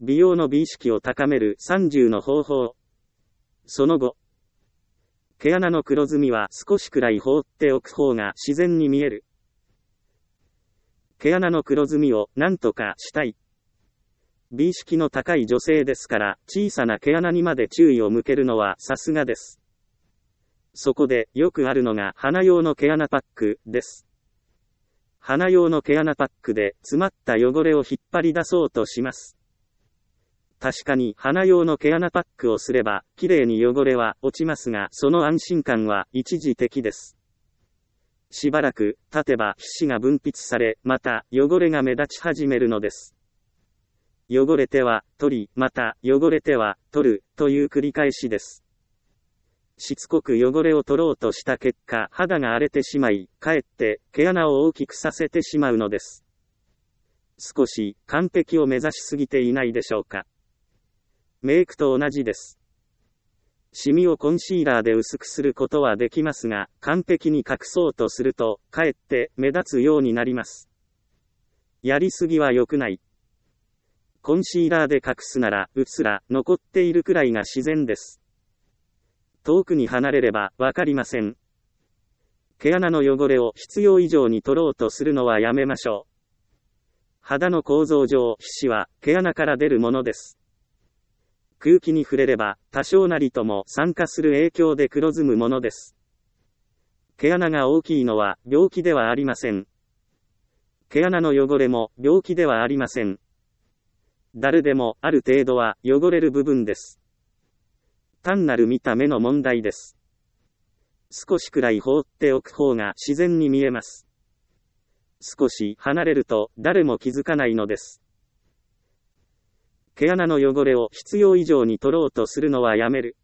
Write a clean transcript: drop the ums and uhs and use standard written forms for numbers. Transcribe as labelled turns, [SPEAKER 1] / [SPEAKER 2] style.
[SPEAKER 1] 美容の美意識を高める30の方法。その後、毛穴の黒ずみは少しくらい放っておく方が自然に見える。毛穴の黒ずみを何とかしたい。美意識の高い女性ですから、小さな毛穴にまで注意を向けるのはさすがです。そこでよくあるのが鼻用の毛穴パックです。鼻用の毛穴パックで詰まった汚れを引っ張り出そうとします。確かに鼻用の毛穴パックをすれば、きれいに汚れは落ちますが、その安心感は一時的です。しばらく経てば皮脂が分泌され、また汚れが目立ち始めるのです。汚れては取り、また汚れては取るという繰り返しです。しつこく汚れを取ろうとした結果、肌が荒れてしまい、かえって毛穴を大きくさせてしまうのです。少し完璧を目指しすぎていないでしょうか。メイクと同じです。シミをコンシーラーで薄くすることはできますが、完璧に隠そうとすると、かえって目立つようになります。やりすぎは良くない。コンシーラーで隠すなら、うっすら残っているくらいが自然です。遠くに離れればわかりません。毛穴の汚れを必要以上に取ろうとするのはやめましょう。肌の構造上、皮脂は毛穴から出るものです。空気に触れれば、多少なりとも酸化する影響で黒ずむものです。毛穴が大きいのは病気ではありません。毛穴の汚れも病気ではありません。誰でもある程度は汚れる部分です。単なる見た目の問題です。少しくらい放っておく方が自然に見えます。少し離れると誰も気づかないのです。毛穴の汚れを必要以上に取ろうとするのはやめる。